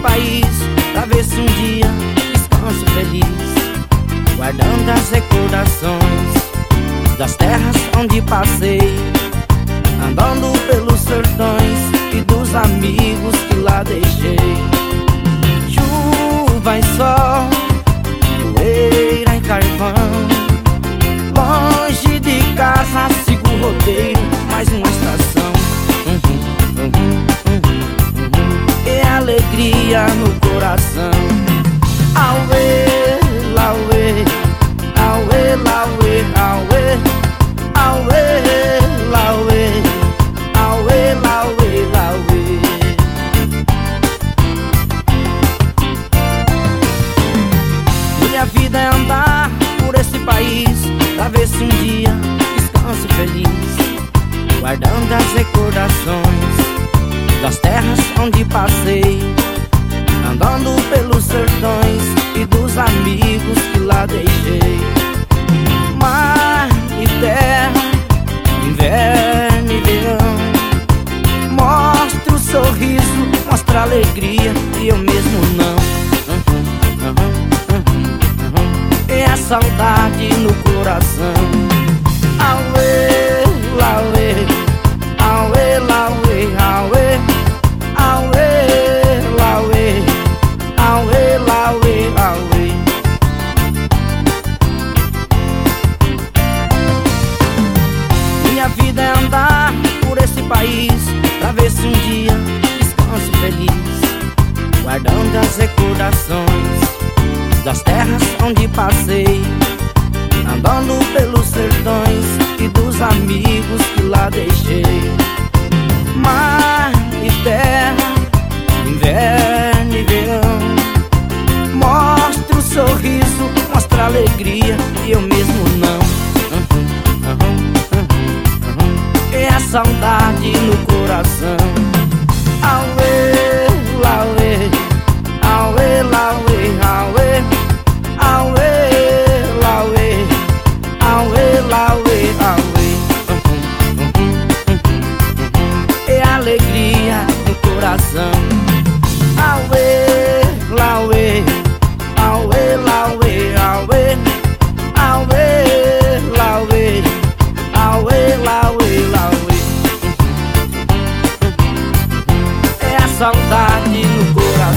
país, pra ver se um dia descanso feliz, guardando as recordações das terras onde passei, andando pelos sertões e dos amigos que lá deixei. Chuva e sol, poeira e carvão, longe de casa sigo o rodeio, mais uma estação. E alegria no coração. Auê, lauê, auê, lauê, auê, auê, lauê, auê, lauê, lauê. Minha vida é andar por esse país, pra ver se um dia descanso feliz, guardando as recordações das terras onde passei, andando pelos sertões e dos amigos que lá deixei. Mar e terra, inverno e verão, mostra o sorriso, mostra a alegria e eu mesmo não. E a saudade no coração. Auê, lauê, auê, lauê, auê, auê, lauê, auê, lauê, auê. Minha vida é andar por esse país, pra ver se um dia descanso feliz, guardando as recordações das terras onde passei, andando pelos sertões e dos amigos que lá deixei. Mar e terra, inverno e verão, mostra o sorriso, mostra a alegria e eu mesmo não. E a saudade no coração. Auê, lauê, auê, lauê, auê, auê, lauê, auê, lauê, auê. E alegria no coração. Auê, lauê, auê, lauê, auê, auê, lauê, auê, lauê, lauê. É a saudade no coração.